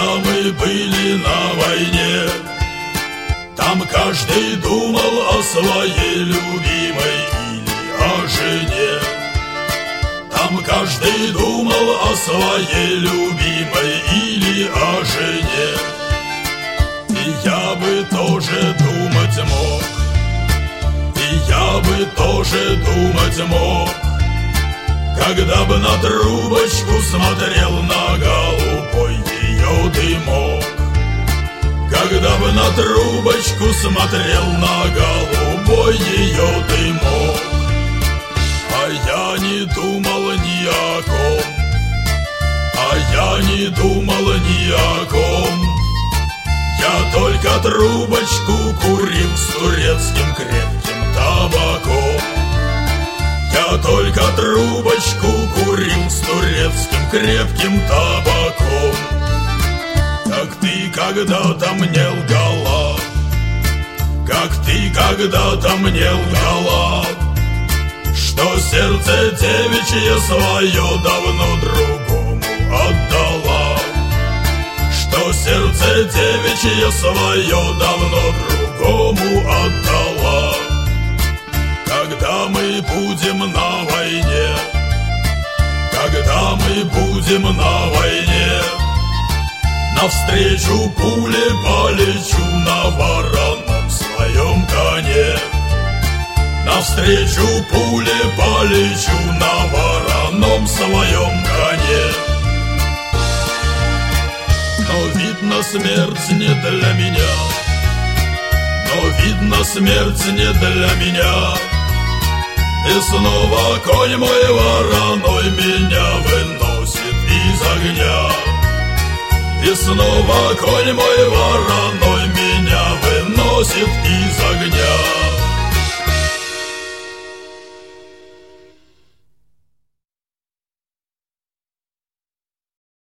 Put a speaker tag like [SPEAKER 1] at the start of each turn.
[SPEAKER 1] мы были на войне, там каждый думал о своей любимой или о жене. Там каждый думал о своей любимой или о жене. И я бы тоже думать мог, и я бы тоже думать мог, когда бы на трубочку смотрел на голубой ее дымок. Когда бы на трубочку смотрел на голубой ее дымок. А я не думал ни о ком, а я не думал ни о ком. Я только трубочку курил с турецким крепким табаком. Я только трубочку курил с турецким крепким табаком. Как ты когда-то мне лгала, как ты когда-то мне лгала, что сердце девичье свое давно другому отдала, что сердце девичье свое давно другому отдала. Когда мы будем на войне, когда мы будем на войне, навстречу пуле полечу на вороном своем коне. Навстречу пуле полечу на вороном своем коне. Но видно, смерть не для меня, но видно, смерть не для меня. И снова конь мой вороной меня выносит из огня. И снова конь мой вороной меня выносит из огня.